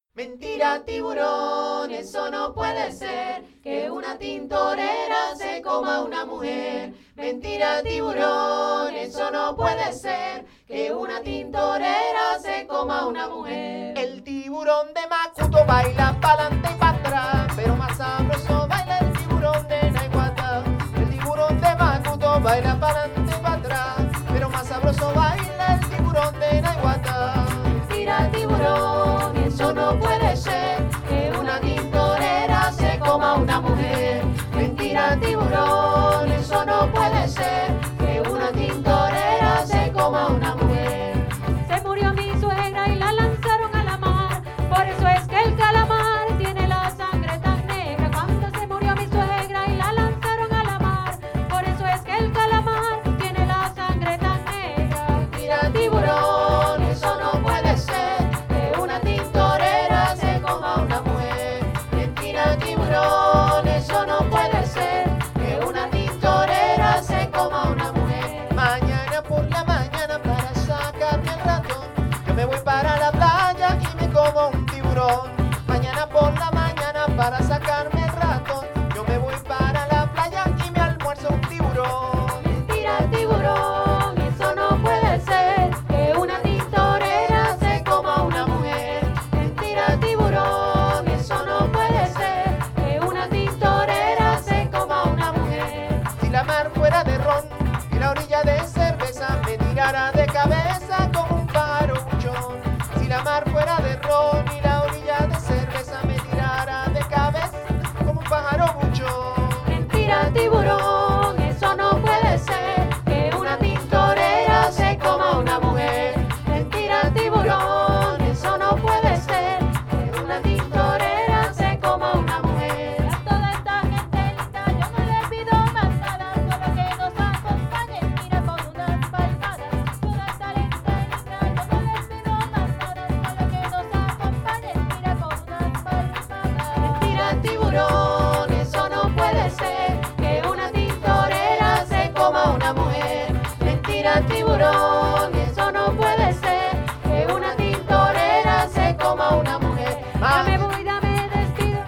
Mentira, tiburón, eso no puede ser, que una tintorera se coma a una mujer. Mentira, tiburón, eso no puede ser, que una tintorera se coma a una mujer. El tiburón de Macuto baila pa'lante y pa' atrás, pero más sabroso baila el tiburón de Naiguatá. El tiburón de Macuto baila pa'lante y pa' atrás, pero más sabroso baila el tiburón de Naiguatá. Mentira, tiburón, eso no puede ser, que una tintorera se coma a una mujer. Mentira, tiburón, eso no puede ser, que una tintorera se coma a una mujer. Se murió mi suegra y la lanzaron a la mar, por eso es que el calamar tiene la sangre tan negra. Cuando se murió mi suegra y la lanzaron a la mar, por eso es que el calamar tiene la sangre tan negra. Mentira, tiburón, eso no puede ser, que una tintorera se coma a una mujer. Mentira, tiburón, eso no puede ser, que una tintorera se coma a una mujer. Mañana por la mañana para sacarme el ratón, yo me voy para la playa y me como un tiburón. Mañana por la mañana para sacarme el ratón, yo me voy para la playa y me almuerzo un tiburón. Mentira, tiburón, eso no puede ser, que una tintorera se coma a una mujer. Mentira, tiburón, eso no puede ser, que una tintorera se coma a una mujer. Si la mar fuera de ron y la orilla de cerveza, me tirara de cabeza como un pájaro buchón. Si la mar fuera de ron y la orilla de cerveza, me tirara de cabeza como un pájaro buchón. Mentira, tiburón, eso no puede ser, que una tintorera se coma a una mujer. Mentira, tiburón, eso no puede ser, que una tintorera se coma a una mujer. A toda esta gente linda yo no les pido más nada, solo que nos acompañen, mira con unas palmadas. Toda esta gente linda yo no les pido más nada, solo que nos acompañen, mira con unas palmadas. Mentira, tiburón, eso no puede ser, que una tintorera se coma a una mujer. Mentira, tiburón, eso no puede ser, que una tintorera se coma a una mujer. Ya me voy, dame despido,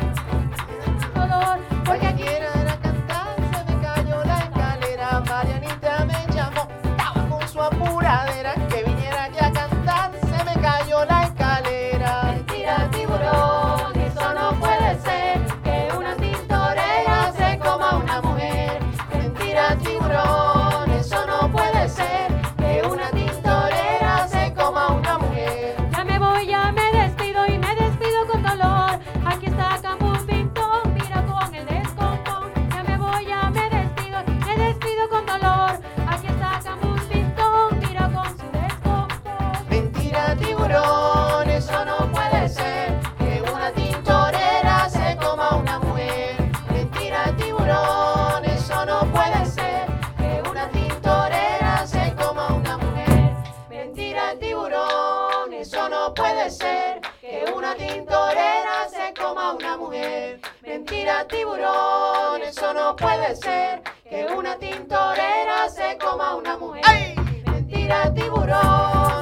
dolor, Porque porque quiera era cantar, se me cayó la escalera. Marianita me llamó, estaba con su apuradera, que viniera aquí a cantar, se me cayó la escalera. Mentira, tiburón, eso no puede ser, que una tintorera se coma a una mujer. Mentira, tiburón, eso no puede ser, que una tintorera se coma a una mujer. ya me voy, ya me despido y me despido con dolor. Aquí está Campún Pintón, mira con el descompón. Ya me voy, ya me despido con dolor. Aquí está Campún Pintón, mira con su descompón. Mentira, Tiburón, eso no puede ser, que una tintorera se coma a una mujer. Mentira, tiburón, eso no puede ser, que una tintorera se coma a una mujer. Mentira, tiburón, eso no puede ser, que una tintorera se coma a una mujer. Mentira, tiburón, eso no puede ser, que una tintorera se coma a una mujer. ¡Ay! Mentira, tiburón.